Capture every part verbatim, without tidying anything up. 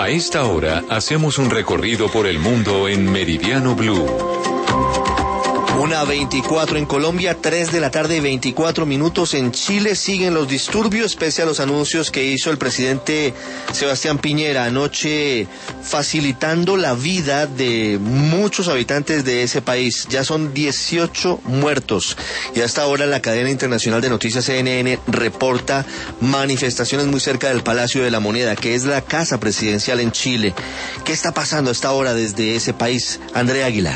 A esta hora hacemos un recorrido por el mundo en Meridiano Blue. Una veinticuatro en Colombia, tres de la tarde y veinticuatro minutos en Chile. Siguen los disturbios pese a los anuncios que hizo el presidente Sebastián Piñera anoche, facilitando la vida de muchos habitantes de ese país. Ya son dieciocho muertos y hasta ahora la cadena internacional de noticias C N N reporta manifestaciones muy cerca del Palacio de la Moneda, que es la casa presidencial en Chile. ¿Qué está pasando hasta ahora desde ese país? Andrea Aguilar.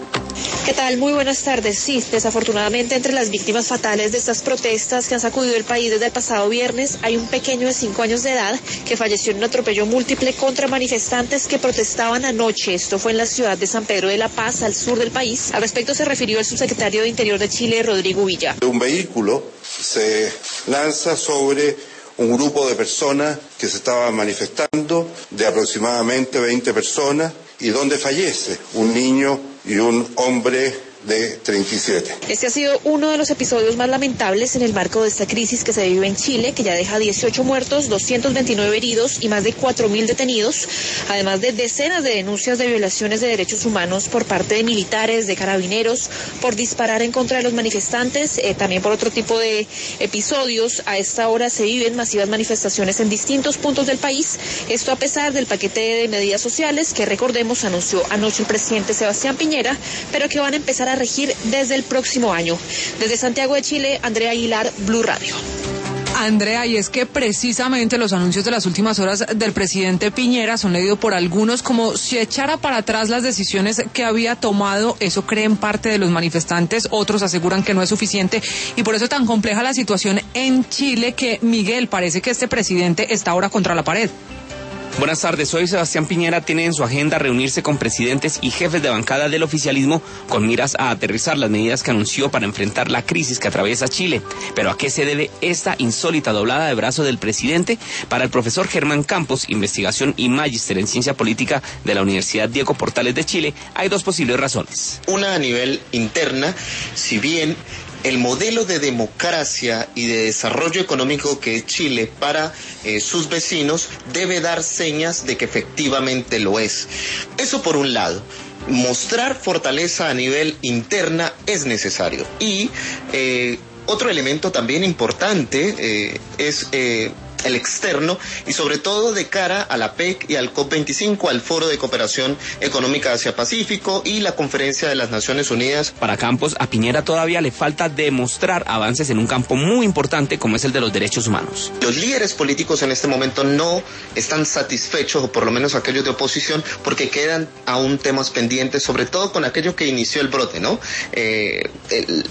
¿Qué tal? Muy buenas tardes. Sí, desafortunadamente entre las víctimas fatales de estas protestas que han sacudido el país desde el pasado viernes hay un pequeño de cinco años de edad que falleció en un atropello múltiple contra manifestantes que protestaban anoche. Esto fue en la ciudad de San Pedro de la Paz, al sur del país. Al respecto se refirió el subsecretario de Interior de Chile, Rodrigo Villa. Un vehículo se lanza sobre un grupo de personas que se estaban manifestando, de aproximadamente veinte personas, y donde fallece un niño y un hombre de treinta y siete. Este ha sido uno de los episodios más lamentables en el marco de esta crisis que se vive en Chile, que ya deja dieciocho muertos, doscientos veintinueve heridos y más de cuatro mil detenidos, además de decenas de denuncias de violaciones de derechos humanos por parte de militares, de carabineros, por disparar en contra de los manifestantes, eh, también por otro tipo de episodios. A esta hora se viven masivas manifestaciones en distintos puntos del país, esto a pesar del paquete de medidas sociales que, recordemos, anunció anoche el presidente Sebastián Piñera, pero que van a empezar a regir desde el próximo año. Desde Santiago de Chile, Andrea Aguilar, Blue Radio. Andrea, y es que precisamente los anuncios de las últimas horas del presidente Piñera son leídos por algunos como si echara para atrás las decisiones que había tomado. Eso creen parte de los manifestantes, otros aseguran que no es suficiente y por eso es tan compleja la situación en Chile que, Miguel, parece que este presidente está ahora contra la pared. Buenas tardes, hoy Sebastián Piñera tiene en su agenda reunirse con presidentes y jefes de bancada del oficialismo con miras a aterrizar las medidas que anunció para enfrentar la crisis que atraviesa Chile. Pero ¿a qué se debe esta insólita doblada de brazo del presidente? Para el profesor Germán Campos, investigación y magíster en ciencia política de la Universidad Diego Portales de Chile, hay dos posibles razones. Una a nivel interna, si bien el modelo de democracia y de desarrollo económico que es Chile para eh, sus vecinos debe dar señas de que efectivamente lo es. Eso por un lado. Mostrar fortaleza a nivel interna es necesario. Y eh, otro elemento también importante eh, es Eh, el externo y sobre todo de cara a la P E C y al COP veinticinco, al Foro de Cooperación Económica Asia-Pacífico y la Conferencia de las Naciones Unidas. Para Campos, a Piñera todavía le falta demostrar avances en un campo muy importante como es el de los derechos humanos. Los líderes políticos en este momento no están satisfechos, o por lo menos aquellos de oposición, porque quedan aún temas pendientes, sobre todo con aquello que inició el brote, ¿no? Eh, el,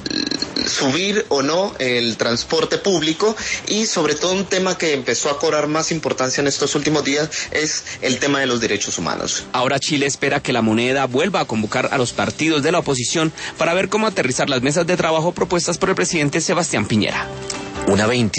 subir o no el transporte público y sobre todo un tema que empezó a cobrar más importancia en estos últimos días es el tema de los derechos humanos. Ahora Chile espera que la Moneda vuelva a convocar a los partidos de la oposición para ver cómo aterrizar las mesas de trabajo propuestas por el presidente Sebastián Piñera. Una veinte